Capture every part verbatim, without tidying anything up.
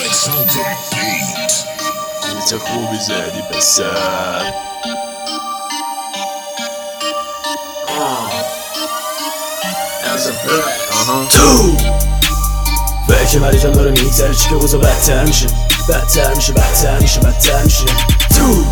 بیت خوبی زدی پسر. تو فکر مریضم داره میگذره چی که اوضا بدتر میشه بدتر میشه بدتر میشه بدتر میشه. تو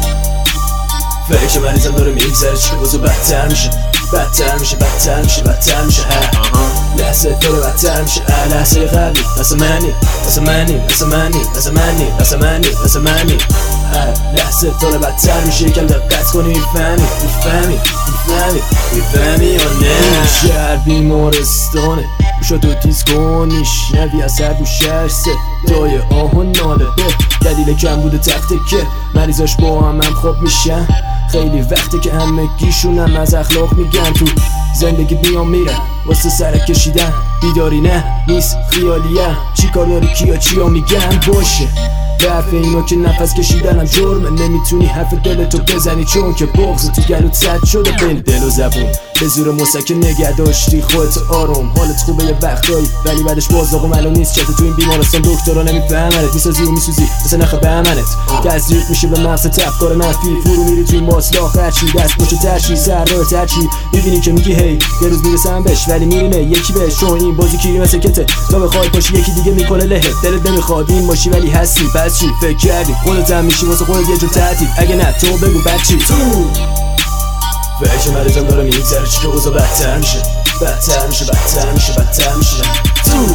فکر مریضم داره میگذره چی که اوضا بدتر میشه بدتر میشه بدتر میشه بدتر میشه. لحظه داره بدتر میشه لحظه قبلی مثل منی مثل منی مثل منی مثل منی مثل منی مثل منی. لحظه داره بدتر میشه یکم دقت کنی میفهمی میفهمی میفهمی میفهمی یا نه. شهر بیمارستانه بوشا تو تیز کن میشنوی از هر دو شهر صدای آه و ناله به دلیل کم بوده تخته که مریضاش با هم هم خواب میشن. خیلی وقته که همه گیشونم از اخلاق میگن تو زندگی بیام میرن واسه سرک کشیدن. بیداری نه نیست خیالیه چی کار داری کیا چیا میگن باشه. برف اینو که نفس کشیدنم جرمه نمیتونی حرف دلتو بزنی چون که بغض تو گلوت سد شده بین دل و زبون. به زور مسکن نگه داشتی خودت آروم حالت خوبه یه وقتایی ولی بعدش باز داغم الان نیست چطور تو این بیمارستان دکترها نمیفهمنت میسازی و میسوزی مثل نخ بهمنت. تزریق میشه به مغزت افکار منفی فرو میری توی ماسلاخ هرچی دست باشه ترشی سر راه ترچی میبینی که میگی هی یه روز میرسم بهش ولی میرینه یکی بهش چون این بازی کیری مثل کته تا بخوای پاشی یکی دیگه میکنه لهه دلت نمیخواد این باشی ولی هستی پس چی فکر کردی خودت هم میشی واسه خودت یه جور تهدید اگه نه تو بگو بچی. تو فکر مریضم داره میگذره چی که اوضا بدتر میشه بدتر میشه بدتر میشه بدتر میشه. تو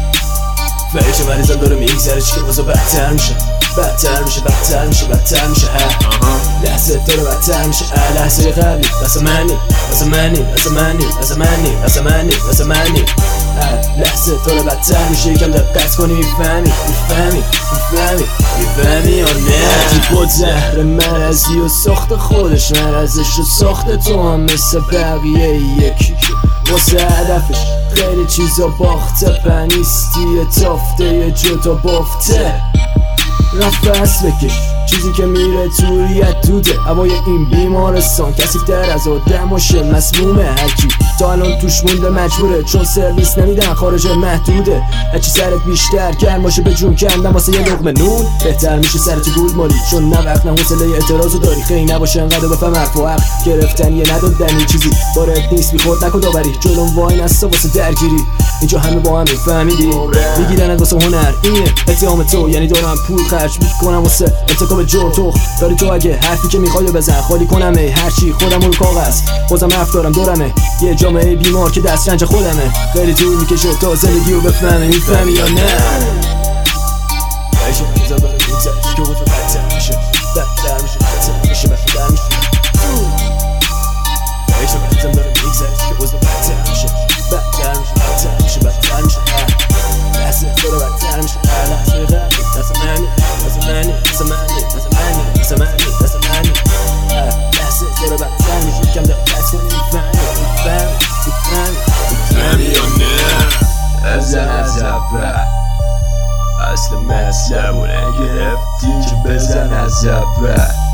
فکر مریضم داره میگذره چی که اوضا بدتر میشه بدتر میشه بدتر میشه بدتر میشه. لحظه داره بدتر میشه لحظه قبلی مثل منی مثل منی مثل منی مثل منی مثل منی مثل منی. لحظه داره بدتر میشه یکم دقت کنی میفهمی میفهمی میفهمی میفهمی یا نه. تیپوت زهر مرضی و ساخت خودش مرضش رو ساخته تو هم مثل بقیه یکی واسه هدفش خیلی چیزا باخته پنیستی تافته یه جوتا بافته رفت فصل بکش چیزی که میره توریت دوده هوای این بیمارستان کثیف‌تر از آدم باشه مسمومه هرکی تا الان توش مونده مجبوره چون سرویس نمیدن خارج محدوده هرچی سرت بیشتر گرم باشه به جون کندم واسه یه لقمه نون بهتر میشه سرت گول مالی چون نه وقت نه حوصله اعتراضو داری خیلی نباشه انقدر بفهم حرف و حق گرفتن یه ندادنی چیزی بارت نیست بیخورد نکن داوری جلوم وای نستا واسه درگیری اینجا همه با هم میفهمیدی میگیرنت واسه هنر اینه اتهام تو یعنی دارم پول خرج میکنم واسه انتقام جو تو داری تو اگه حرفی که میخوای بزن خالی کنم ای هرچی خودم رو کاغذ بازم حرف دارم دورمه یه جامعه بیمار که دسترنج خودمه خیلی طول میکشه تا زندگی رو بفهمه میفهمی یا نه. عیش مریضم داره میگذره که اوضا بدتر میشه بدتر میشه بدتر میشه بدتر میشه. عیش مریضم داره میگذره که اوضا بدتر میشه بدتر میشه بدتر میشه بدتر میشه. لحظه داره بدتر میشه لحظه قبلی مثل منی مثل منی مثل منی مثل منی مثل منی مثل منی. لحظه داره بدتر میشه یکم دقت کنی میفهمی میفهمی میفهمی میفهمی یا نه. بزن از اول اصل مسئله رو نگرفتی که بزن از اول